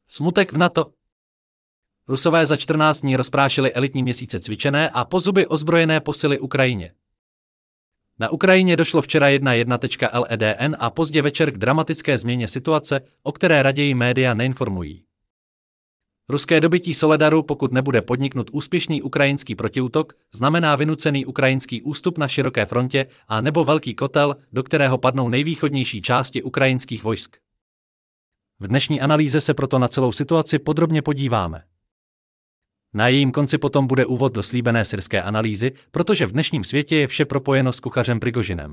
Smutek v NATO. Rusové za 14 dní rozprášili elitní měsíce cvičené a po zuby ozbrojené posily Ukrajině. Na Ukrajině došlo včera 1.1.LEDN a pozdě večer k dramatické změně situace, o které raději média neinformují. Ruské dobytí Soledaru, pokud nebude podniknut úspěšný ukrajinský protiútok, znamená vynucený ukrajinský ústup na široké frontě a nebo velký kotel, do kterého padnou nejvýchodnější části ukrajinských vojsk. V dnešní analýze se proto na celou situaci podrobně podíváme. Na jejím konci potom bude úvod do slíbené syrské analýzy, protože v dnešním světě je vše propojeno s kuchařem Prigožinem.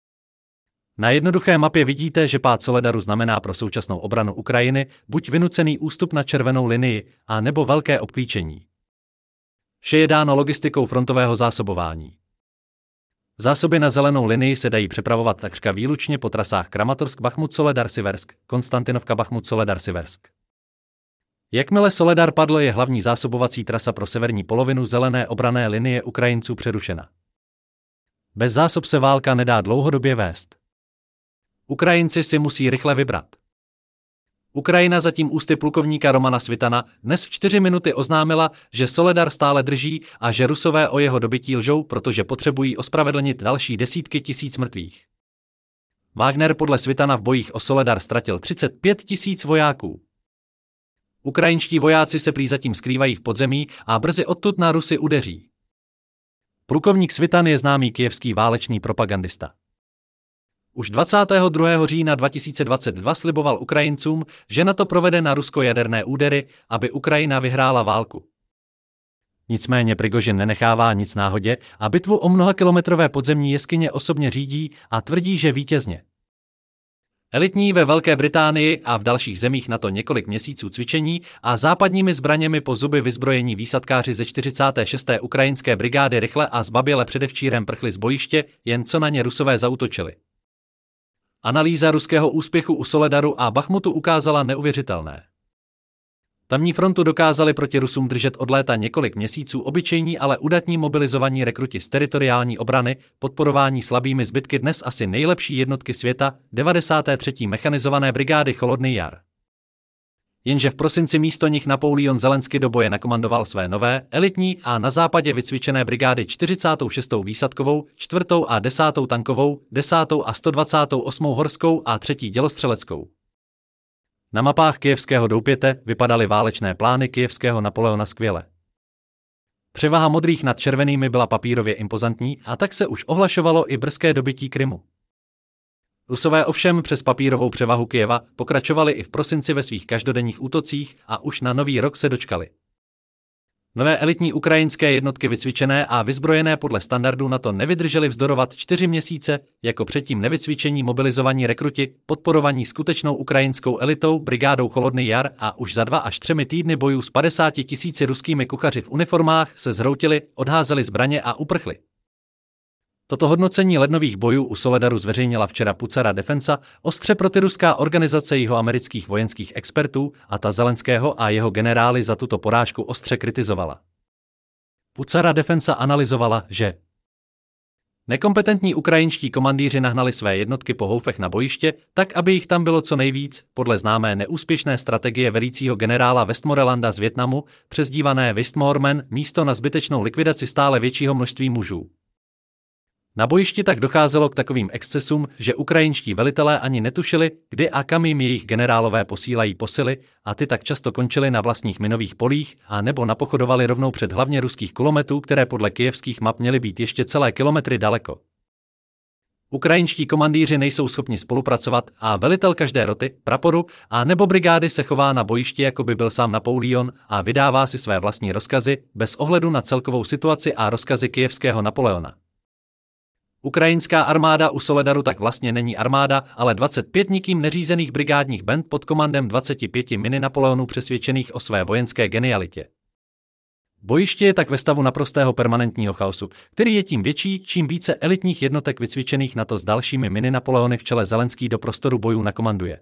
Na jednoduché mapě vidíte, že pád Soledaru znamená pro současnou obranu Ukrajiny buď vynucený ústup na červenou linii, a nebo velké obklíčení. Vše je dáno logistikou frontového zásobování. Zásoby na zelenou linii se dají přepravovat takřka výlučně po trasách Kramatorsk-Bachmut-Soledar-Siversk, Konstantinovka-Bachmut-Soledar-Siversk. Jakmile Soledar padl, je hlavní zásobovací trasa pro severní polovinu zelené obranné linie Ukrajinců přerušena. Bez zásob se válka nedá dlouhodobě vést. Ukrajinci si musí rychle vybrat. Ukrajina zatím ústy plukovníka Romana Svitana dnes v 4 minuty oznámila, že Soledar stále drží a že Rusové o jeho dobytí lžou, protože potřebují ospravedlnit další desítky tisíc mrtvých. Wagner podle Svitana v bojích o Soledar ztratil 35 000 vojáků. Ukrajinští vojáci se prý zatím skrývají v podzemí a brzy odtud na Rusy udeří. Plukovník Svitan je známý kyjevský válečný propagandista. Už 22. října 2022 sliboval Ukrajincům, že NATO provede na Rusko jaderné údery, aby Ukrajina vyhrála válku. Nicméně Prigožin nenechává nic náhodě a bitvu o mnohakilometrové podzemní jeskyně osobně řídí a tvrdí, že vítězně. Elitní ve Velké Británii a v dalších zemích NATO několik měsíců cvičení a západními zbraněmi po zuby vyzbrojení výsadkáři ze 46. ukrajinské brigády rychle a zbaběle předevčírem prchli z bojiště, jen co na ně Rusové zaútočili. Analýza ruského úspěchu u Soledaru a Bachmutu ukázala neuvěřitelné. Tamní frontu dokázali proti Rusům držet od léta několik měsíců obyčejní, ale udatní mobilizovaní rekruti z teritoriální obrany, podporování slabými zbytky dnes asi nejlepší jednotky světa, 93. mechanizované brigády Cholodný jar. Jenže v prosinci místo nich Napoleon Zelensky do boje nakomandoval své nové, elitní a na západě vycvičené brigády 46. výsadkovou, 4. a 10. tankovou, 10. a 128. horskou a 3. dělostřeleckou. Na mapách kyjevského doupěte vypadaly válečné plány kyjevského Napoleona skvěle. Převaha modrých nad červenými byla papírově impozantní a tak se už ohlašovalo i brzké dobytí Krymu. Rusové ovšem přes papírovou převahu Kyjeva pokračovali i v prosinci ve svých každodenních útocích a už na nový rok se dočkali. Nové elitní ukrajinské jednotky vycvičené a vyzbrojené podle standardů NATO nevydržely vzdorovat 4 měsíce, jako předtím nevycvičení mobilizovaní rekruti, podporovaní skutečnou ukrajinskou elitou, brigádou Cholodný jar a už za 2 až 3 týdny bojů s 50 000 ruskými kuchaři v uniformách se zhroutili, odházeli zbraně a uprchli. Toto hodnocení lednových bojů u Soledaru zveřejnila včera Pucara Defensa, ostře protiruská organizace jihoamerických vojenských expertů, a ta Zelenského a jeho generály za tuto porážku ostře kritizovala. Pucara Defensa analyzovala, že nekompetentní ukrajinští komandýři nahnali své jednotky po houfech na bojiště, tak aby jich tam bylo co nejvíc, podle známé neúspěšné strategie velícího generála Westmorelanda z Vietnamu, přezdívané Westmoreman, místo na zbytečnou likvidaci stále většího množství mužů. Na bojišti tak docházelo k takovým excesům, že ukrajinští velitelé ani netušili, kdy a kam jim jejich generálové posílají posily, a ty tak často končily na vlastních minových polích a nebo napochodovali rovnou před hlavně ruských kulometů, které podle kyjevských map měly být ještě celé kilometry daleko. Ukrajinští komandýři nejsou schopni spolupracovat a velitel každé roty, praporu a nebo brigády se chová na bojišti, jako by byl sám Napoleon, a vydává si své vlastní rozkazy bez ohledu na celkovou situaci a rozkazy kyjevského Napoleona. Ukrajinská armáda u Soledaru tak vlastně není armáda, ale 25 nikým neřízených brigádních band pod komandem 25 mini Napoleonů přesvědčených o své vojenské genialitě. Bojiště je tak ve stavu naprostého permanentního chaosu, který je tím větší, čím více elitních jednotek vycvičených NATO s dalšími mini Napoleony v čele Zelenský do prostoru bojů nakomanduje.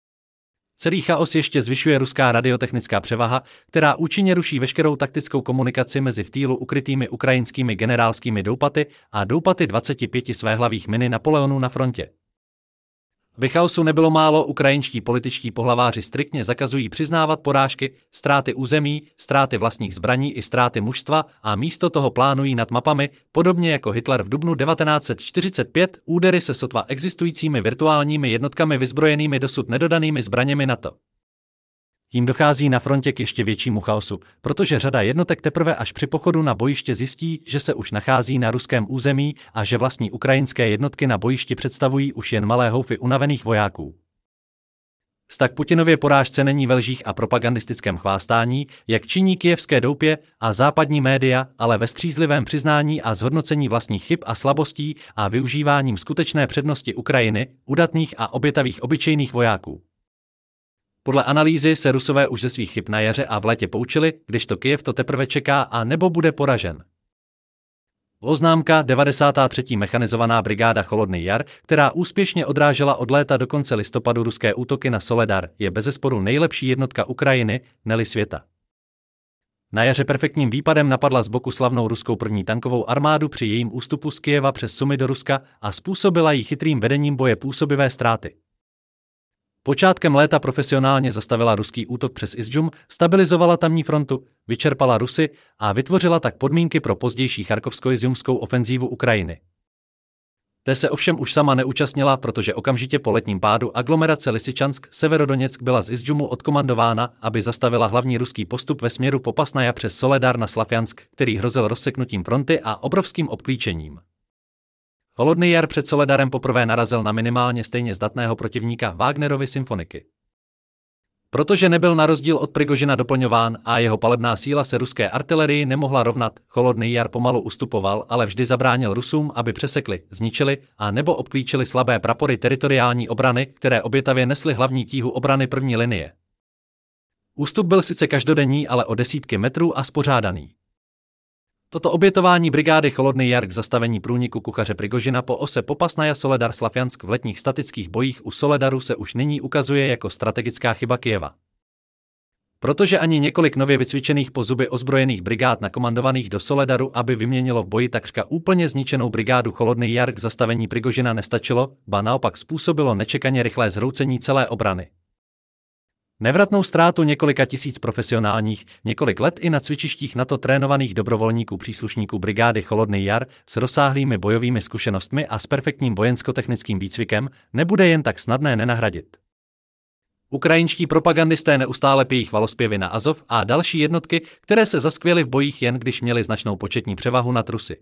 Celý chaos ještě zvyšuje ruská radiotechnická převaha, která účinně ruší veškerou taktickou komunikaci mezi v týlu ukrytými ukrajinskými generálskými doupaty a doupaty 25 svéhlavých mini Napoleonů na frontě. V chaosu nebylo málo, ukrajinští političtí pohlaváři striktně zakazují přiznávat porážky, ztráty území, ztráty vlastních zbraní i ztráty mužstva a místo toho plánují nad mapami, podobně jako Hitler v dubnu 1945, údery se sotva existujícími virtuálními jednotkami vyzbrojenými dosud nedodanými zbraněmi NATO. Tím dochází na frontě k ještě většímu chaosu, protože řada jednotek teprve až při pochodu na bojiště zjistí, že se už nachází na ruském území a že vlastní ukrajinské jednotky na bojišti představují už jen malé houfy unavených vojáků. Tak Putinově porážce není ve lžích a propagandistickém chvástání, jak činí kyjevské doupě a západní média, ale ve střízlivém přiznání a zhodnocení vlastních chyb a slabostí a využíváním skutečné přednosti Ukrajiny, udatných a obětavých obyčejných vojáků. Podle analýzy se Rusové už ze svých chyb na jaře a v létě poučili, kdežto Kyjev to teprve čeká a nebo bude poražen. Oznámka 93. mechanizovaná brigáda Cholodný Jar, která úspěšně odrážela od léta do konce listopadu ruské útoky na Soledar, je bezesporu nejlepší jednotka Ukrajiny, ne-li světa. Na jaře perfektním výpadem napadla z boku slavnou ruskou první tankovou armádu při jejím ústupu z Kyjeva přes Sumy do Ruska a způsobila jí chytrým vedením boje působivé ztráty. Počátkem léta profesionálně zastavila ruský útok přes Izjum, stabilizovala tamní frontu, vyčerpala Rusy a vytvořila tak podmínky pro pozdější charkovsko-izjumskou ofenzívu Ukrajiny. Té se ovšem už sama neúčastnila, protože okamžitě po letním pádu aglomerace Lysyčansk Severodoněck byla z Izjumu odkomandována, aby zastavila hlavní ruský postup ve směru Popasnaja přes Soledar na Slavjansk, který hrozil rozseknutím fronty a obrovským obklíčením. Cholodný Jar před Soledarem poprvé narazil na minimálně stejně zdatného protivníka Wagnerovy symfoniky. Protože nebyl na rozdíl od Prigožina doplňován a jeho palebná síla se ruské artilerii nemohla rovnat, Cholodný Jar pomalu ustupoval, ale vždy zabránil Rusům, aby přesekli, zničili a nebo obklíčili slabé prapory teritoriální obrany, které obětavě nesly hlavní tíhu obrany první linie. Ústup byl sice každodenní, ale o desítky metrů a spořádaný. Toto obětování brigády Cholodný Jar k zastavení průniku kuchaře Prigožina po ose Popasnaja Soledar Slavjansk v letních statických bojích u Soledaru se už nyní ukazuje jako strategická chyba Kyjeva. Protože ani několik nově vycvičených po zuby ozbrojených brigád nakomandovaných do Soledaru, aby vyměnilo v boji takřka úplně zničenou brigádu Cholodný Jar k zastavení Prigožina nestačilo, ba naopak způsobilo nečekaně rychlé zhroucení celé obrany. Nevratnou ztrátu několika tisíc profesionálních, několik let i na cvičištích NATO trénovaných dobrovolníků příslušníků brigády Cholodný Jar s rozsáhlými bojovými zkušenostmi a s perfektním vojensko-technickým výcvikem nebude jen tak snadné nenahradit. Ukrajinští propagandisté neustále pějí chvalospěvy na Azov a další jednotky, které se zaskvěly v bojích jen když měly značnou početní převahu nad Rusy.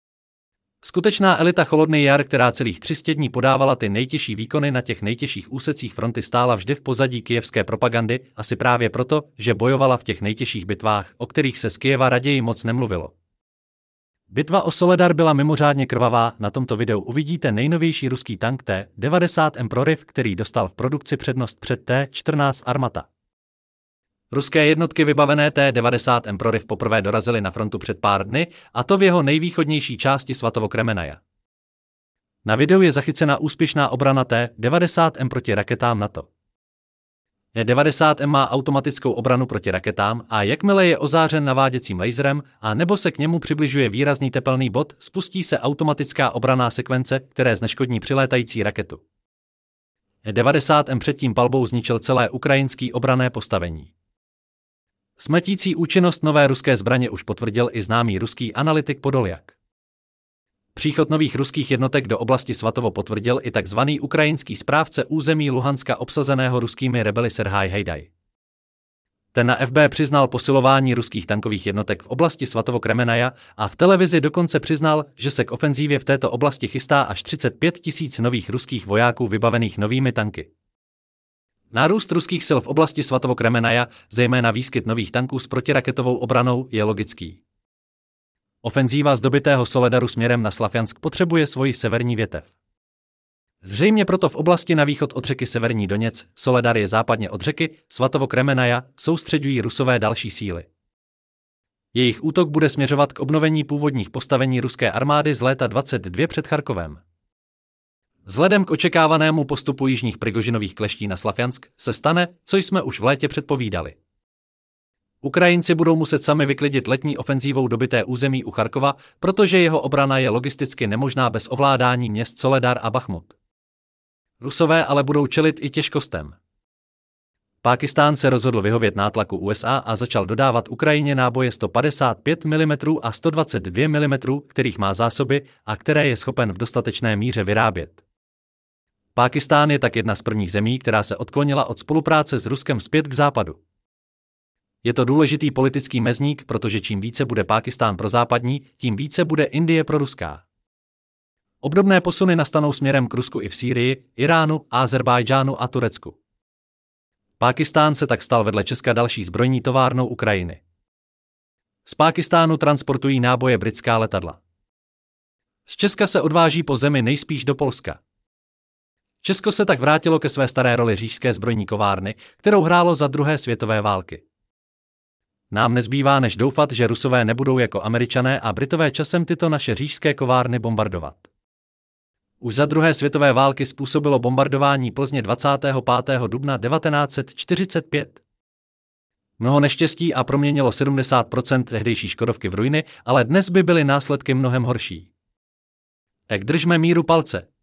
Skutečná elita Cholodný Jar, která celých 300 dní podávala ty nejtěžší výkony na těch nejtěžších úsecích fronty, stála vždy v pozadí kyjevské propagandy, asi právě proto, že bojovala v těch nejtěžších bitvách, o kterých se z Kyjeva raději moc nemluvilo. Bitva o Soledar byla mimořádně krvavá, na tomto videu uvidíte nejnovější ruský tank T-90M Proriv, který dostal v produkci přednost před T-14 Armata. Ruské jednotky vybavené T-90M Proriv poprvé dorazily na frontu před pár dny, a to v jeho nejvýchodnější části Svatovo-Kremenaja. Na videu je zachycena úspěšná obrana T-90M proti raketám NATO. T-90M má automatickou obranu proti raketám a jakmile je ozářen naváděcím laserem a nebo se k němu přibližuje výrazný tepelný bod, spustí se automatická obranná sekvence, které zneškodní přilétající raketu. T-90M předtím palbou zničil celé ukrajinské obranné postavení. Smrtící účinnost nové ruské zbraně už potvrdil i známý ruský analytik Podoljak. Příchod nových ruských jednotek do oblasti Svatovo potvrdil i takzvaný ukrajinský správce území Luhanska obsazeného ruskými rebeli Serhaj Hajdaj. Ten na FB přiznal posilování ruských tankových jednotek v oblasti Svatovo-Kremenaja a v televizi dokonce přiznal, že se k ofenzívě v této oblasti chystá až 35 000 nových ruských vojáků vybavených novými tanky. Nárůst ruských sil v oblasti Svatovo-Kremenaja, zejména výskyt nových tanků s protiraketovou obranou, je logický. Ofenzíva z dobytého Soledaru směrem na Slavjansk potřebuje svoji severní větev. Zřejmě proto v oblasti na východ od řeky Severní Doněc, Soledar je západně od řeky, Svatovo-Kremenaja, soustředují Rusové další síly. Jejich útok bude směřovat k obnovení původních postavení ruské armády z léta 22 před Charkovem. Vzhledem k očekávanému postupu jižních Prigožinových kleští na Slavjansk se stane, co jsme už v létě předpovídali. Ukrajinci budou muset sami vyklidit letní ofenzívou dobyté území u Charkova, protože jeho obrana je logisticky nemožná bez ovládání měst Soledar a Bachmut. Rusové ale budou čelit i těžkostem. Pákistán se rozhodl vyhovět nátlaku USA a začal dodávat Ukrajině náboje 155 mm a 122 mm, kterých má zásoby a které je schopen v dostatečné míře vyrábět. Pákistán je tak jedna z prvních zemí, která se odklonila od spolupráce s Ruskem zpět k západu. Je to důležitý politický mezník, protože čím více bude Pákistán prozápadní, tím více bude Indie proruská. Obdobné posuny nastanou směrem k Rusku i v Sýrii, Iránu, Ázerbájdžánu a Turecku. Pákistán se tak stal vedle Česka další zbrojní továrnou Ukrajiny. Z Pákistánu transportují náboje britská letadla. Z Česka se odváží po zemi nejspíš do Polska. Česko se tak vrátilo ke své staré roli říšské zbrojní kovárny, kterou hrálo za druhé světové války. Nám nezbývá než doufat, že Rusové nebudou jako Američané a Britové časem tyto naše říšské kovárny bombardovat. Už za druhé světové války způsobilo bombardování Plzně 25. dubna 1945. Mnoho neštěstí a proměnilo 70% tehdejší Škodovky v ruiny, ale dnes by byly následky mnohem horší. Tak držme míru palce.